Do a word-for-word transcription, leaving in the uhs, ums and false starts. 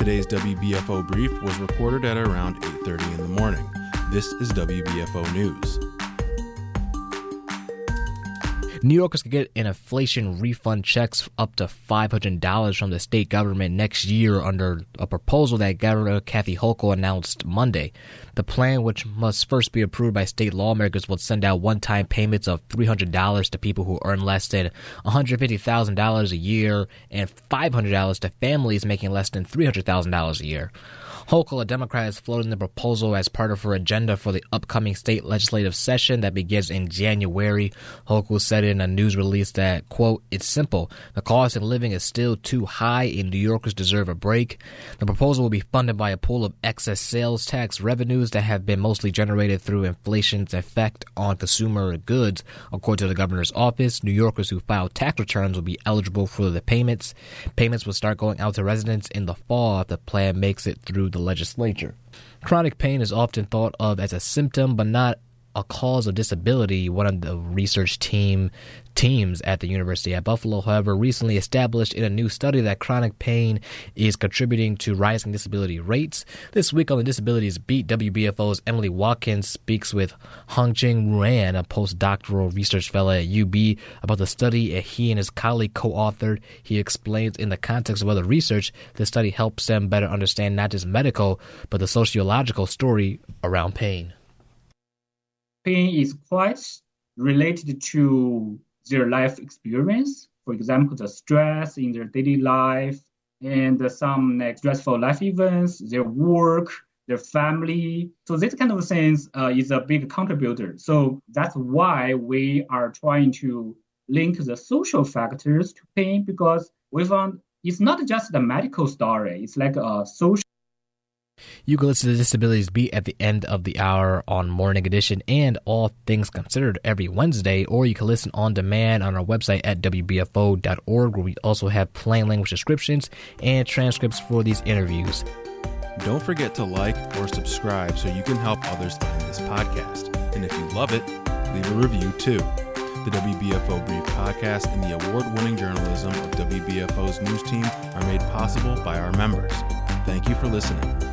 Today's W B F O brief was recorded at around eight thirty in the morning. This is W B F O News. New Yorkers could get an inflation refund checks up to five hundred dollars from the state government next year under a proposal that Governor Kathy Hochul announced Monday. The plan, which must first be approved by state lawmakers, will send out one-time payments of three hundred dollars to people who earn less than one hundred fifty thousand dollars a year and five hundred dollars to families making less than three hundred thousand dollars a year. Hochul, a Democrat, is floating the proposal as part of her agenda for the upcoming state legislative session that begins in January. Hochul said in a news release that, quote, "It's simple. The cost of living is still too high and New Yorkers deserve a break. The proposal will be funded by a pool of excess sales tax revenues that have been mostly generated through inflation's effect on consumer goods. According to the governor's office, New Yorkers who file tax returns will be eligible for the payments. Payments will start going out to residents in the fall if the plan makes it through the legislature." Chronic pain is often thought of as a symptom, but not a cause of disability. One of the research team teams at the University at Buffalo, however, recently established in a new study that chronic pain is contributing to rising disability rates. This week on the Disabilities Beat, W B F O's Emily Watkins speaks with Hongjing Ruan, a postdoctoral research fellow at U B, about the study he and his colleague co-authored. He explains in the context of other research, the study helps them better understand not just medical, but the sociological story around pain. Pain is quite related to their life experience. For example, the stress in their daily life and some like, stressful life events, their work, their family. So this kind of things uh, is a big contributor. So that's why we are trying to link the social factors to pain, because we found it's not just the medical story. It's like a social. You can listen to Disabilities Beat at the end of the hour on Morning Edition and All Things Considered every Wednesday, or you can listen on demand on our website at W B F O dot org, where we also have plain language descriptions and transcripts for these interviews. Don't forget to like or subscribe so you can help others find this podcast. And if you love it, leave a review too. The W B F O Brief podcast and the award-winning journalism of W B F O's news team are made possible by our members. Thank you for listening.